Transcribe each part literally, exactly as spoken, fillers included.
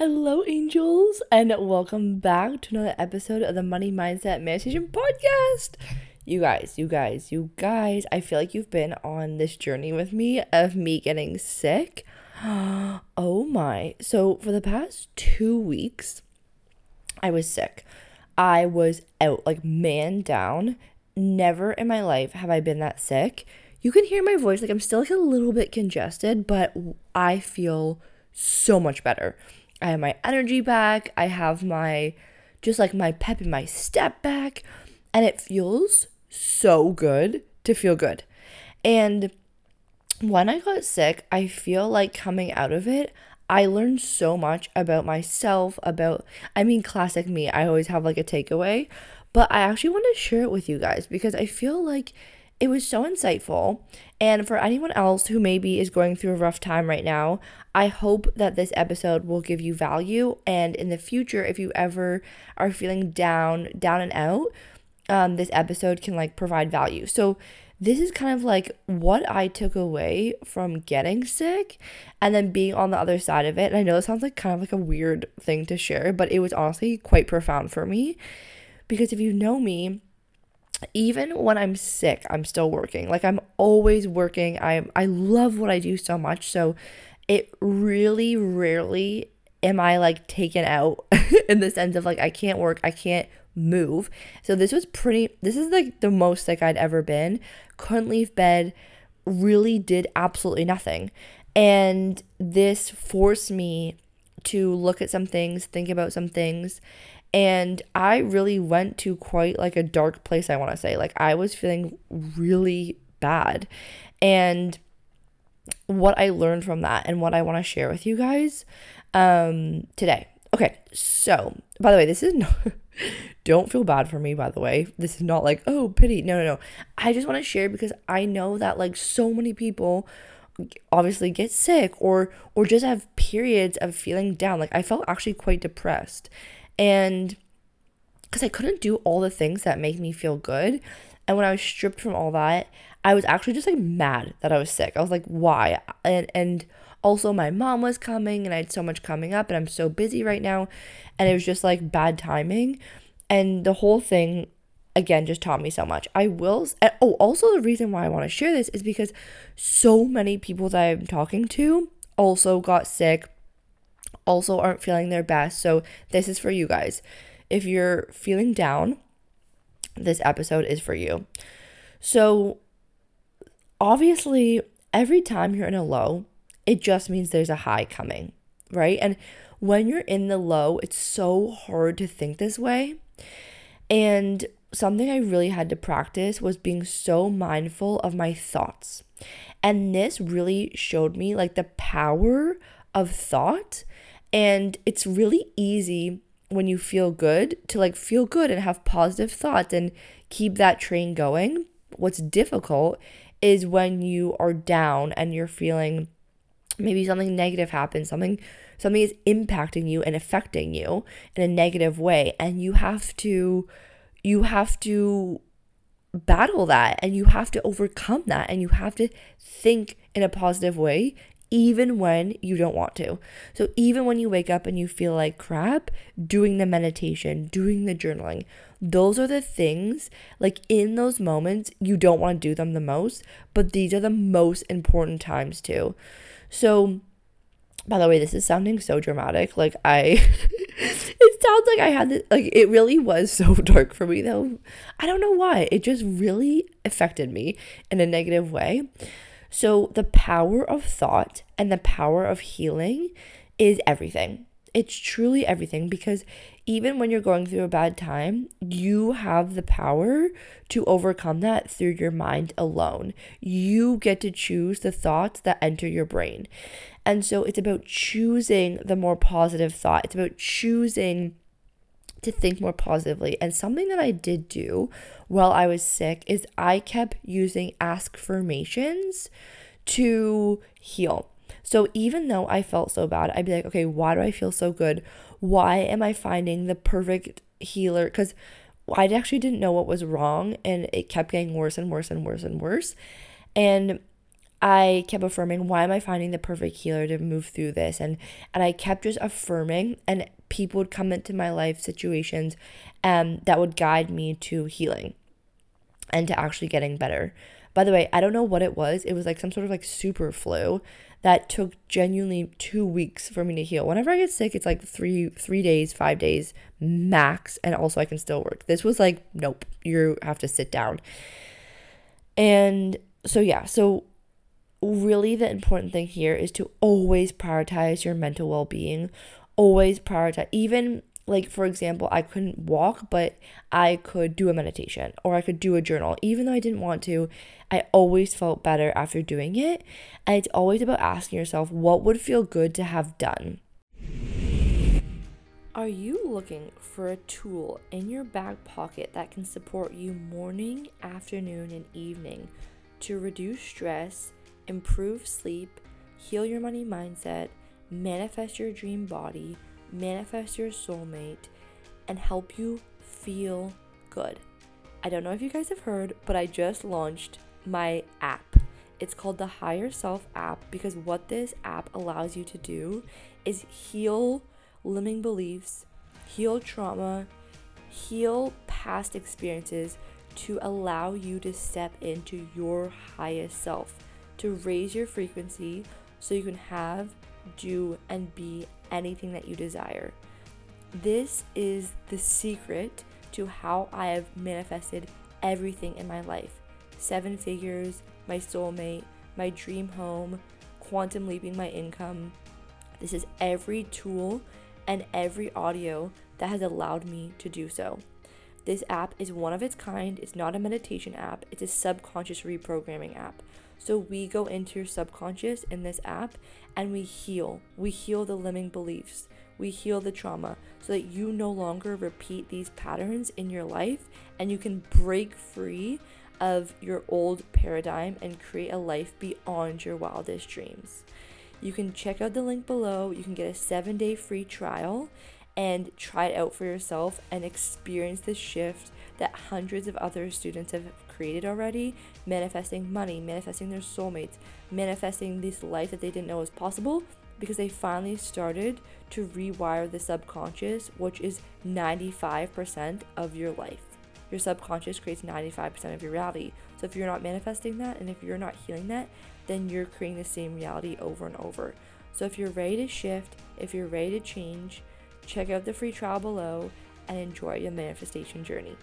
Hello, angels, and welcome back to another episode of the Money Mindset Meditation Podcast. You guys, you guys, you guys, I feel like you've been on this journey with me of me getting sick. Oh my. So, for the past two weeks, I was sick. I was out, like man down. Never in my life have I been that sick. You can hear my voice, like I'm still like a little bit congested, but I feel so much better. I have my energy back. I have my, just like my pep in my step back. And it feels so good to feel good. And when I got sick, I feel like coming out of it, I learned so much about myself, about, I mean, classic me. I always have like a takeaway, but I actually want to share it with you guys because I feel like it was so insightful. And for anyone else who maybe is going through a rough time right now, I hope that this episode will give you value. And in the future, if you ever are feeling down, down and out, um, this episode can like provide value. So this is kind of like what I took away from getting sick and then being on the other side of it. And I know it sounds like kind of like a weird thing to share, but it was honestly quite profound for me because if you know me, even when I'm sick, I'm still working. Like I'm always working. I I love what I do so much. So it really rarely am I like taken out in the sense of like I can't work, I can't move. So this was pretty this is like the most sick I'd ever been. Couldn't leave bed, really did absolutely nothing. And this forced me to look at some things, think about some things. And I really went to quite like a dark place, I want to say. Like I was feeling really bad. And what I learned from that and what I want to share with you guys um, today. Okay, so by the way, this is not, don't feel bad for me, by the way. This is not like, oh, pity. No, no, no. I just want to share because I know that like so many people obviously get sick or or just have periods of feeling down. Like I felt actually quite depressed. And because I couldn't do all the things that make me feel good. And when I was stripped from all that, I was actually just like mad that I was sick. I was like, why? And and also my mom was coming and I had so much coming up and I'm so busy right now. And it was just like bad timing. And the whole thing, again, just taught me so much. I will, and, oh, also the reason why I want to share this is because so many people that I'm talking to also got sick, also aren't feeling their best. So this is for you guys. If you're feeling down, this episode is for you. So obviously, every time you're in a low, it just means there's a high coming, right? And when you're in the low, it's so hard to think this way. And something I really had to practice was being so mindful of my thoughts. And this really showed me like the power of thought. And it's really easy when you feel good to like feel good and have positive thoughts and keep that train going. What's difficult is when you are down and you're feeling maybe something negative happens, something something is impacting you and affecting you in a negative way, and you have to you have to battle that and you have to overcome that and you have to think in a positive way even when you don't want to. So even when you wake up and you feel like crap, doing the meditation, doing the journaling, those are the things, like in those moments, you don't want to do them the most, but these are the most important times too. So, by the way, this is sounding so dramatic. Like I, it sounds like I had this, like it really was so dark for me though. I don't know why. It just really affected me in a negative way. So the power of thought and the power of healing is everything. It's truly everything because even when you're going through a bad time, you have the power to overcome that through your mind alone. You get to choose the thoughts that enter your brain. And so it's about choosing the more positive thought. It's about choosing to think more positively. And something that I did do while I was sick is I kept using affirmations to heal. So even though I felt so bad, I'd be like, okay, why do I feel so good? Why am I finding the perfect healer? Because I actually didn't know what was wrong and it kept getting worse and worse and worse and worse. And I kept affirming, why am I finding the perfect healer to move through this? And and I kept just affirming, and people would come into my life, situations um, that would guide me to healing and to actually getting better. By the way, I don't know what it was. It was like some sort of like super flu that took genuinely two weeks for me to heal. Whenever I get sick, it's like three three days, five days max, and also I can still work. This was like, nope, you have to sit down. And so yeah, so really the important thing here is to always prioritize your mental well-being. Always prioritize, even like, for example, I couldn't walk, but I could do a meditation or I could do a journal. Even though I didn't want to, I always felt better after doing it. And it's always about asking yourself, what would feel good to have done? Are you looking for a tool in your back pocket that can support you morning, afternoon, and evening to reduce stress, improve sleep, heal your money mindset, manifest your dream body, manifest your soulmate, and help you feel good? I don't know if you guys have heard, but I just launched my app. It's called the Higher Self app, because what this app allows you to do is heal limiting beliefs, heal trauma, heal past experiences to allow you to step into your highest self, to raise your frequency so you can have, do, and be anything that you desire. This is the secret to how I have manifested everything in my life. Seven figures, my soulmate, my dream home, quantum leaping my income. This is every tool and every audio that has allowed me to do so. This app is one of its kind. It's not a meditation app. It's a subconscious reprogramming app. So we go into your subconscious in this app and we heal. We heal the limiting beliefs. We heal the trauma so that you no longer repeat these patterns in your life, and you can break free of your old paradigm and create a life beyond your wildest dreams. You can check out the link below. You can get a seven day free trial and try it out for yourself and experience the shift that hundreds of other students have created already, manifesting money, manifesting their soulmates, manifesting this life that they didn't know was possible, because they finally started to rewire the subconscious, which is ninety-five percent of your life. Your subconscious creates ninety-five percent of your reality. So if you're not manifesting that, and if you're not healing that, then you're creating the same reality over and over. So if you're ready to shift, if you're ready to change, check out the free trial below and enjoy your manifestation journey.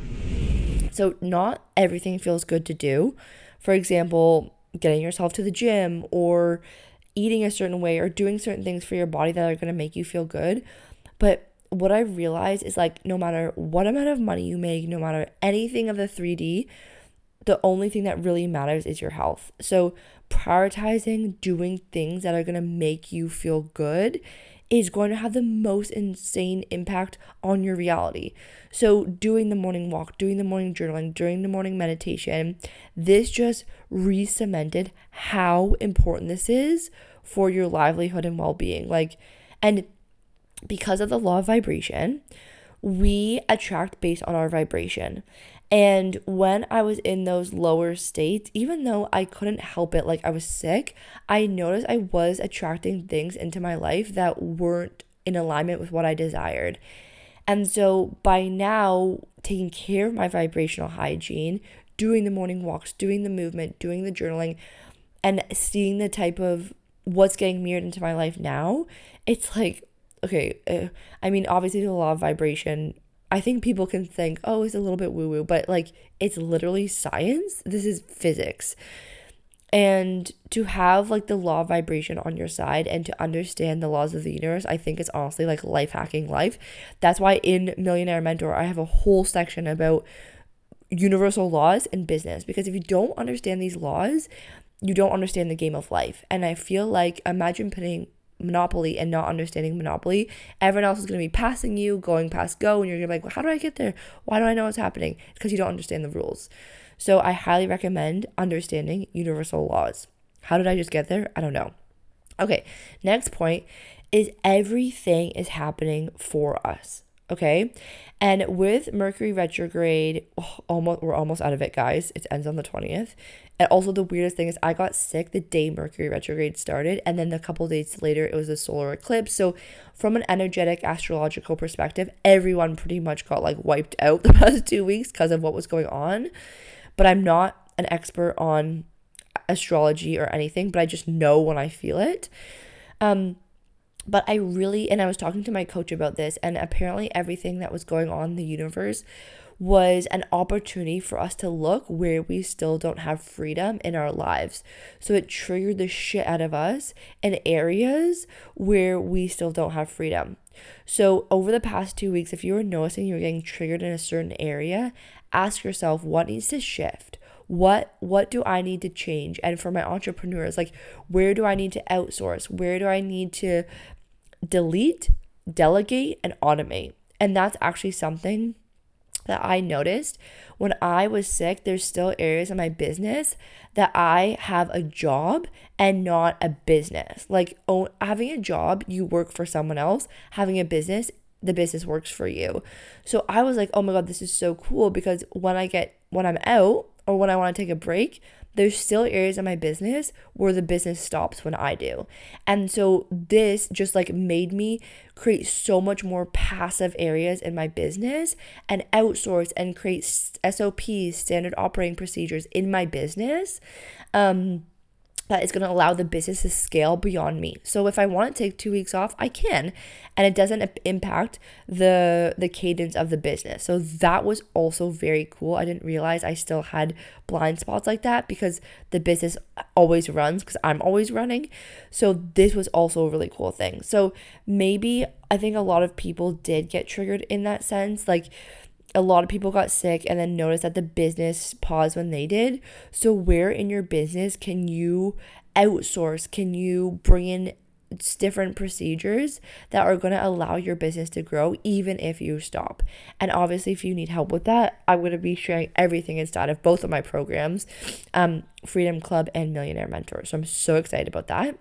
So not everything feels good to do. For example, getting yourself to the gym or eating a certain way or doing certain things for your body that are going to make you feel good. But what I realized is, like, no matter what amount of money you make, no matter anything of the three D, the only thing that really matters is your health. So prioritizing doing things that are going to make you feel good is going to have the most insane impact on your reality. So doing the morning walk, doing the morning journaling, doing the morning meditation, this just re-cemented how important this is for your livelihood and well-being. Like, and because of the law of vibration, we attract based on our vibration. And when I was in those lower states, even though I couldn't help it, like I was sick, I noticed I was attracting things into my life that weren't in alignment with what I desired. And so by now, taking care of my vibrational hygiene, doing the morning walks, doing the movement, doing the journaling, and seeing the type of what's getting mirrored into my life now, it's like, okay, uh, I mean, obviously the law of vibration, I think people can think, oh, it's a little bit woo-woo, but like, it's literally science. This is physics. And to have like the law of vibration on your side and to understand the laws of the universe, I think it's honestly like life hacking life. That's why in Millionaire Mentor, I have a whole section about universal laws in business, because if you don't understand these laws, you don't understand the game of life. And I feel like, imagine putting Monopoly and not understanding Monopoly. Everyone else is going to be passing you, going past go, and you're going to be like, well, how do I get there? Why do I know what's happening? It's because you don't understand the rules. So I highly recommend understanding universal laws. How did I just get there? I don't know. Okay, next point is everything is happening for us. Okay. And with Mercury retrograde, oh, almost we're almost out of it, guys. It ends on the twentieth. And also the weirdest thing is I got sick the day Mercury retrograde started, and then a couple days later it was a solar eclipse. So from an energetic astrological perspective, everyone pretty much got like wiped out the past two weeks because of what was going on. But I'm not an expert on astrology or anything, but I just know when I feel it. Um but I really, and I was talking to my coach about this, and apparently everything that was going on in the universe was an opportunity for us to look where we still don't have freedom in our lives. So it triggered the shit out of us in areas where we still don't have freedom. So over the past two weeks, if you were noticing you're getting triggered in a certain area, ask yourself, what needs to shift? What what do I need to change? And for my entrepreneurs, like, where do I need to outsource? Where do I need to delete, delegate, and automate? And that's actually something that I noticed when I was sick. There's still areas in my business that I have a job and not a business. Like, oh, having a job, you work for someone else. Having a business, the business works for you. So I was like, oh my God, this is so cool, because when I get, when I'm out or when I want to take a break, there's still areas of my business where the business stops when I do. And so this just like made me create so much more passive areas in my business and outsource and create S O Ps, standard operating procedures in my business. Um, that is going to allow the business to scale beyond me. So if I want to take two weeks off, I can, and it doesn't impact the the cadence of the business. So that was also very cool. I didn't realize I still had blind spots like that because the business always runs because I'm always running. So this was also a really cool thing. So maybe I think a lot of people did get triggered in that sense. Like, a lot of people got sick and then noticed that the business paused when they did. So where in your business can you outsource? Can you bring in different procedures that are going to allow your business to grow even if you stop? And obviously, if you need help with that, I'm going to be sharing everything inside of both of my programs, um, Freedom Club and Millionaire Mentor. So I'm so excited about that.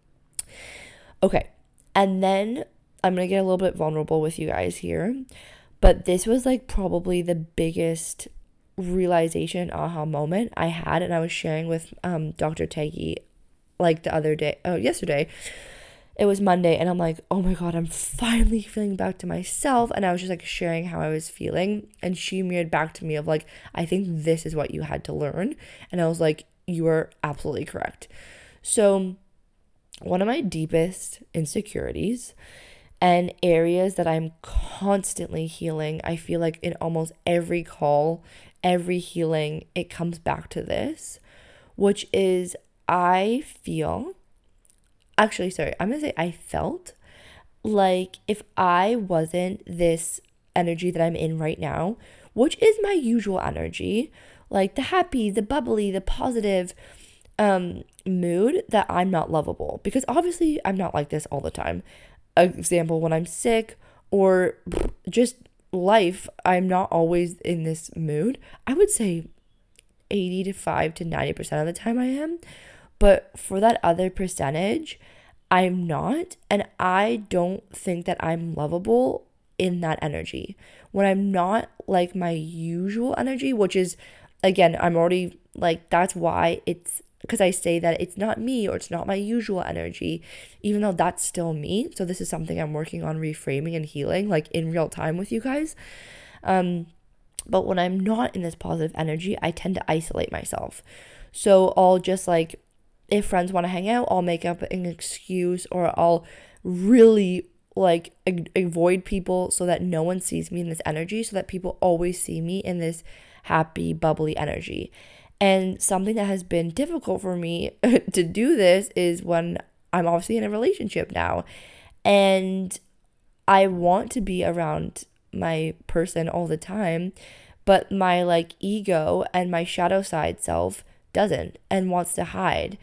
Okay. And then I'm going to get a little bit vulnerable with you guys here. But this was like probably the biggest realization aha moment I had, and I was sharing with um Doctor Taggy like the other day, oh yesterday. It was Monday, and I'm like, oh my God, I'm finally feeling back to myself. And I was just like sharing how I was feeling, and she mirrored back to me of like, I think this is what you had to learn. And I was like, you are absolutely correct. So one of my deepest insecurities and areas that I'm constantly healing, I feel like in almost every call, every healing, it comes back to this, which is I feel, actually, sorry, I'm going to say I felt like if I wasn't this energy that I'm in right now, which is my usual energy, like the happy, the bubbly, the positive um, mood, that I'm not lovable. Because obviously I'm not like this all the time. Example, when I'm sick or just life, I'm not always in this mood. I would say eighty-five to ninety percent of the time I am. But for that other percentage, I'm not. And I don't think that I'm lovable in that energy. When I'm not like my usual energy, which is, again, I'm already like, that's why it's, because I say that it's not me or it's not my usual energy, even though that's still me. So this is something I'm working on reframing and healing like in real time with you guys. Um, but when I'm not in this positive energy, I tend to isolate myself. So I'll just like, if friends want to hang out, I'll make up an excuse, or I'll really like ag- avoid people so that no one sees me in this energy, so that people always see me in this happy, bubbly energy. And something that has been difficult for me to do this is when I'm obviously in a relationship now, and I want to be around my person all the time, but my like ego and my shadow side self doesn't and wants to hide.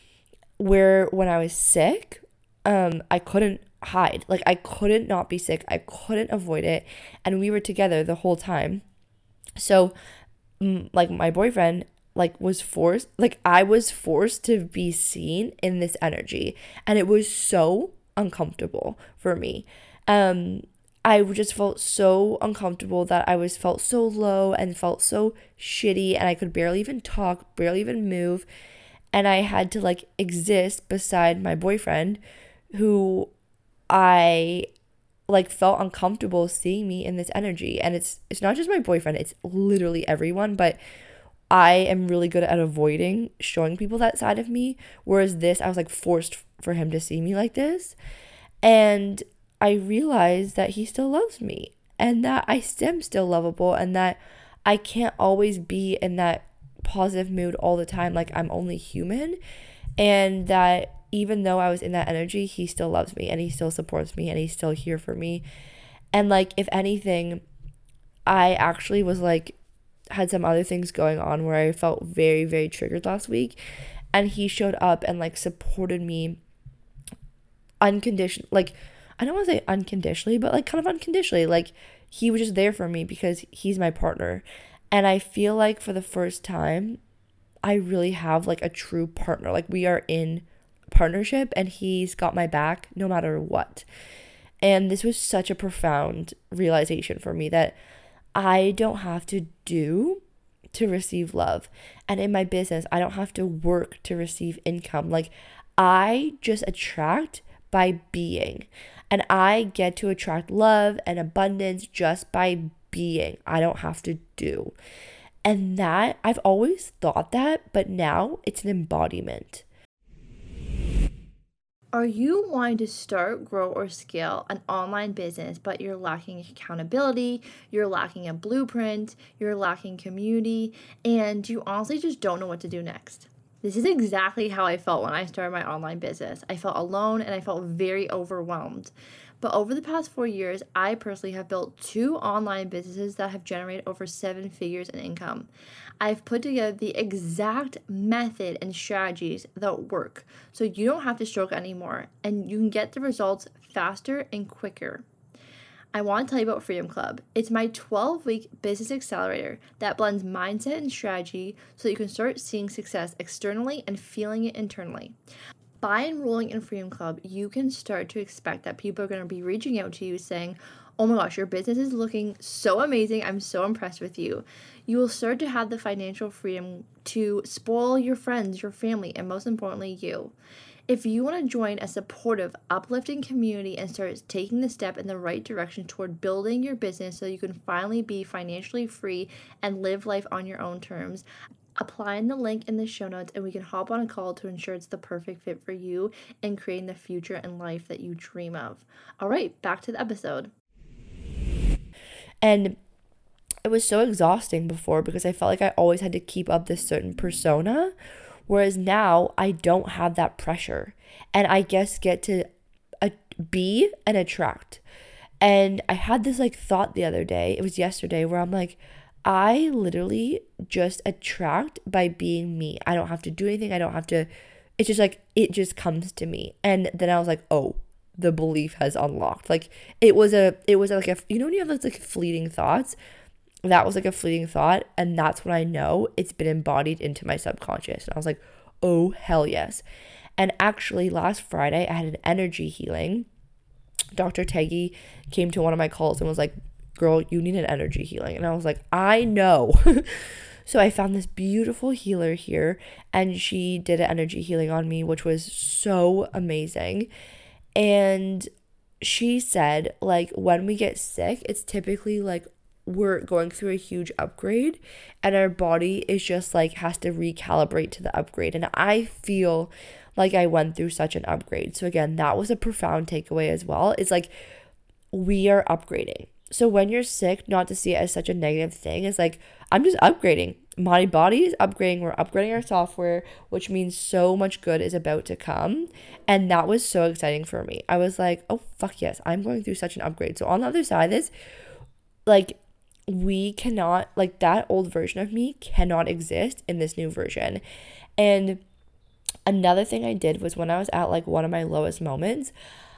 Where when I was sick, um, I couldn't hide. Like, I couldn't not be sick. I couldn't avoid it. And we were together the whole time. So, mm, like, my boyfriend like was forced, like I was forced to be seen in this energy, and it was so uncomfortable for me. Um, I just felt so uncomfortable that I was felt so low and felt so shitty, and I could barely even talk, barely even move. And I had to like exist beside my boyfriend, who I like felt uncomfortable seeing me in this energy. And it's it's not just my boyfriend, it's literally everyone, but I am really good at avoiding showing people that side of me, whereas this, I was like forced for him to see me like this. And I realized that he still loves me, and that I am still lovable, and that I can't always be in that positive mood all the time. Like, I'm only human, and that even though I was in that energy, he still loves me and he still supports me and he's still here for me. And like, if anything, I actually was like, had some other things going on where I felt very, very triggered last week, and he showed up and like supported me unconditional, like, I don't want to say unconditionally, but like kind of unconditionally. Like, he was just there for me because he's my partner. And I feel like for the first time, I really have like a true partner. Like, we are in partnership and he's got my back no matter what. And this was such a profound realization for me, that I don't have to do to receive love. And in my business, I don't have to work to receive income. Like, I just attract by being. And I get to attract love and abundance just by being. I don't have to do. And that, I've always thought that, but now it's an embodiment. Are you wanting to start, grow, or scale an online business, but you're lacking accountability, you're lacking a blueprint, you're lacking community, and you honestly just don't know what to do next? This is exactly how I felt when I started my online business. I felt alone and I felt very overwhelmed. But over the past four years, I personally have built two online businesses that have generated over seven figures in income. I've put together the exact method and strategies that work, so you don't have to struggle anymore and you can get the results faster and quicker. I want to tell you about Freedom Club. It's my twelve-week business accelerator that blends mindset and strategy so that you can start seeing success externally and feeling it internally. By enrolling in Freedom Club, you can start to expect that people are going to be reaching out to you saying, oh my gosh, your business is looking so amazing. I'm so impressed with you. You will start to have the financial freedom to spoil your friends, your family, and most importantly, you. If you want to join a supportive, uplifting community and start taking the step in the right direction toward building your business so you can finally be financially free and live life on your own terms, apply in the link in the show notes and we can hop on a call to ensure it's the perfect fit for you and creating the future and life that you dream of. All right, back to the episode. And it was so exhausting before because I felt like I always had to keep up this certain persona. Whereas now I don't have that pressure, and I guess get to uh, be and attract. And I had this like thought the other day, it was yesterday, where I'm like, I literally just attract by being me. I don't have to do anything. I don't have to, it's just like, it just comes to me. And then I was like, oh, the belief has unlocked. Like, it was a, it was like a, you know, when you have those like fleeting thoughts, that was like a fleeting thought, and that's when I know it's been embodied into my subconscious. And I was like, oh, hell yes. And actually last Friday I had an energy healing. Doctor Teggy came to one of my calls and was like, girl, you need an energy healing. And I was like, I know. So I found this beautiful healer here, and she did an energy healing on me, which was so amazing. And she said, like, when we get sick, it's typically like we're going through a huge upgrade and our body is just like has to recalibrate to the upgrade. And I feel like I went through such an upgrade. So again, that was a profound takeaway as well. It's like we are upgrading. So when you're sick, not to see it as such a negative thing, it's like I'm just upgrading. My body is upgrading. We're upgrading our software, which means so much good is about to come. And that was so exciting for me. I was like, oh fuck yes, I'm going through such an upgrade. So on the other side of this, like, we cannot, like, that old version of me cannot exist in this new version. And another thing I did was when I was at like one of my lowest moments,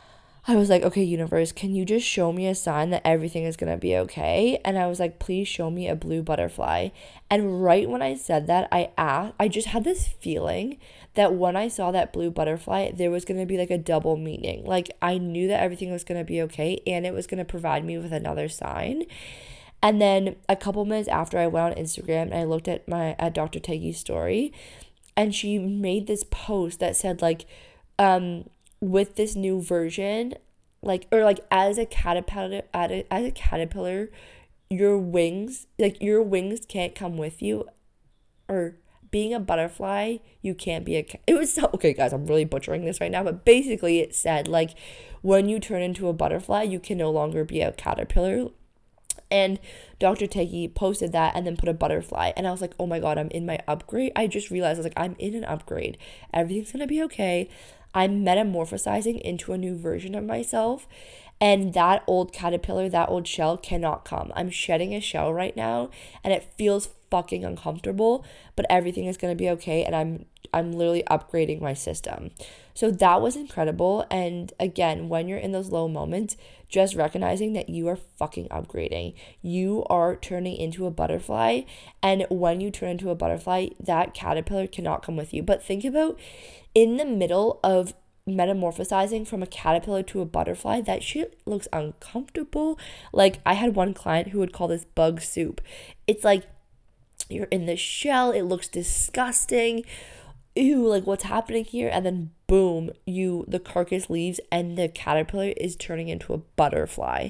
I was like, okay, universe, can you just show me a sign that everything is going to be okay? And I was like, please show me a blue butterfly. And right when I said that, I asked, I just had this feeling that when I saw that blue butterfly, there was going to be like a double meaning. Like I knew that everything was going to be okay and it was going to provide me with another sign. And then a couple minutes after, I went on Instagram and I looked at my at Doctor Teggy's story, and she made this post that said like, um, with this new version, like, or like as a caterpillar, as a caterpillar, your wings, like your wings can't come with you, or being a butterfly, you can't be a, it was so, okay guys, I'm really butchering this right now, but basically it said like, when you turn into a butterfly, you can no longer be a caterpillar. And Doctor Teggy posted that and then put a butterfly. And I was like, oh my God, I'm in my upgrade. I just realized I was like, I'm in an upgrade. Everything's going to be okay. I'm metamorphosizing into a new version of myself. And that old caterpillar, that old shell cannot come. I'm shedding a shell right now and it feels fucking uncomfortable, but everything is going to be okay. And I'm I'm literally upgrading my system. So that was incredible. And again, when you're in those low moments, just recognizing that you are fucking upgrading. You are turning into a butterfly. And when you turn into a butterfly, that caterpillar cannot come with you. But think about in the middle of metamorphosizing from a caterpillar to a butterfly, that shit looks uncomfortable. Like I had one client who would call this bug soup. It's like you're in the shell, it looks disgusting. Ew, like what's happening here? And then boom, you the carcass leaves and the caterpillar is turning into a butterfly.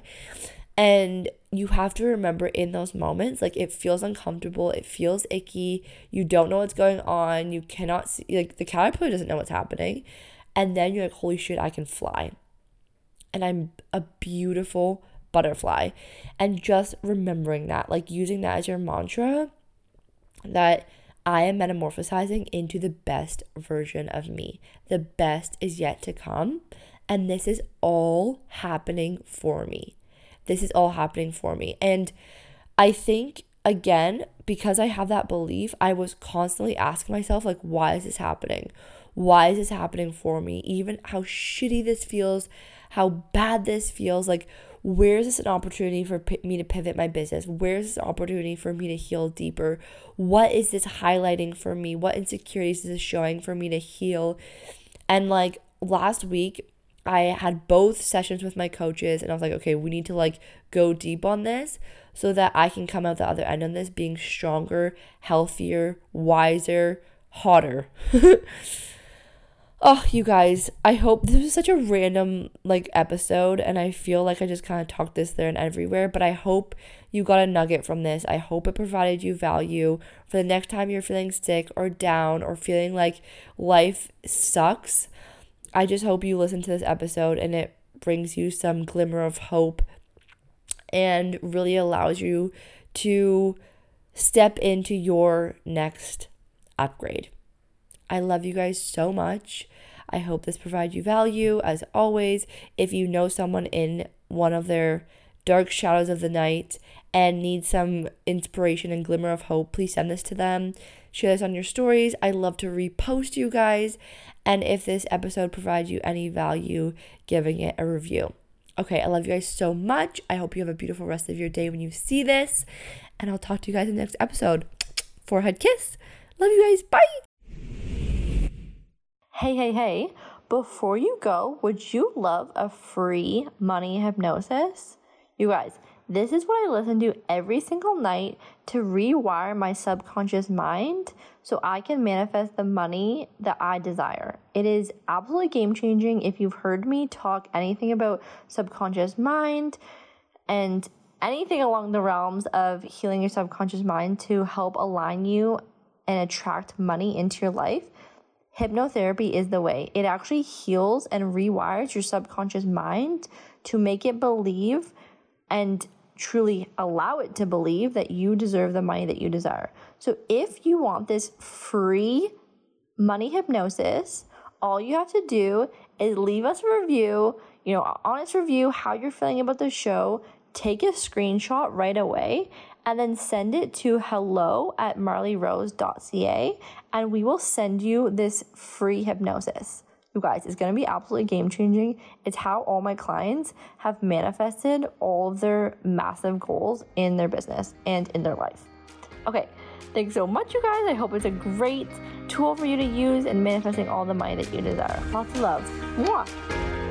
And you have to remember in those moments, like it feels uncomfortable, it feels icky, you don't know what's going on, you cannot see, like the caterpillar doesn't know what's happening. And then you're like, holy shit, I can fly. And I'm a beautiful butterfly. And just remembering that, like using that as your mantra, that I am metamorphosizing into the best version of me. The best is yet to come. And this is all happening for me. This is all happening for me. And I think, again, because I have that belief, I was constantly asking myself, like, why is this happening? Why is this happening for me? Even how shitty this feels, how bad this feels, like, where is this an opportunity for p- me to pivot my business? Where is this an opportunity for me to heal deeper? What is this highlighting for me? What insecurities is this showing for me to heal? And like last week, I had both sessions with my coaches and I was like, okay, we need to like go deep on this so that I can come out the other end of this being stronger, healthier, wiser, hotter. Oh, you guys, I hope this was such a random like episode and I feel like I just kind of talked this there and everywhere, but I hope you got a nugget from this. I hope it provided you value for the next time you're feeling sick or down or feeling like life sucks. I just hope you listen to this episode and it brings you some glimmer of hope and really allows you to step into your next upgrade. I love you guys so much. I hope this provides you value. As always, if you know someone in one of their dark shadows of the night and need some inspiration and glimmer of hope, please send this to them. Share this on your stories. I love to repost you guys. And if this episode provides you any value, giving it a review. Okay, I love you guys so much. I hope you have a beautiful rest of your day when you see this. And I'll talk to you guys in the next episode. Forehead kiss. Love you guys. Bye. Hey, hey, hey. Before you go, would you love a free money hypnosis? You guys, this is what I listen to every single night to rewire my subconscious mind so I can manifest the money that I desire. It is absolutely game-changing. If you've heard me talk anything about subconscious mind and anything along the realms of healing your subconscious mind to help align you and attract money into your life, hypnotherapy is the way. It actually heals and rewires your subconscious mind to make it believe and truly allow it to believe that you deserve the money that you desire. So if you want this free money hypnosis, all you have to do is leave us a review, you know, honest review, how you're feeling about the show, take a screenshot right away, and then send it to hello at marleyrose dot c a, and we will send you this free hypnosis. You guys, it's going to be absolutely game-changing. It's how all my clients have manifested all of their massive goals in their business and in their life. Okay, thanks so much, you guys. I hope it's a great tool for you to use in manifesting all the money that you desire. Lots of love. Mwah.